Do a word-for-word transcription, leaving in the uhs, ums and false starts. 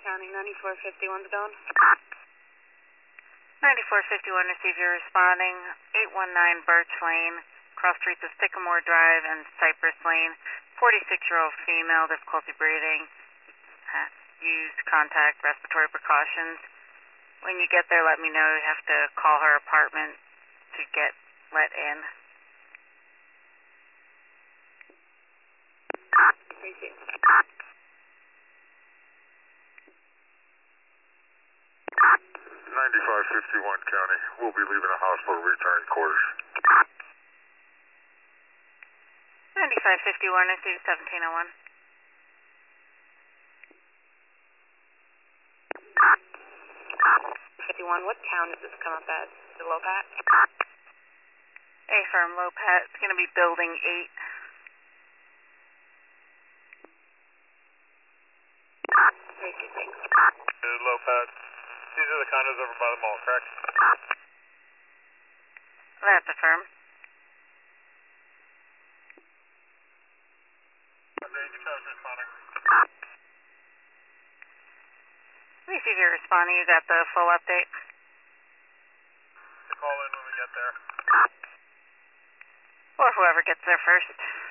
County, ninety-four fifty-one's gone. ninety-four fifty-one, receive your responding. eight one nine Birch Lane, cross streets of Sycamore Drive and Cypress Lane. forty-six-year-old female, difficulty breathing. Uh, use contact respiratory precautions. When you get there, let me know. You have to call her apartment to get let in. Thank you. ninety-five fifty-one County. We'll be leaving the hospital, returning quarters. ninety-five fifty-one, receive seventeen oh one. fifty-one, what town does this come up at? The Lopat? A firm, Lopat. It's going to be building eight. Thank you, thanks. Lopat. These are the condos over by the mall, correct? That's a firm. Receive your responding. You got the full update? Call in when we get there. Or whoever gets there first.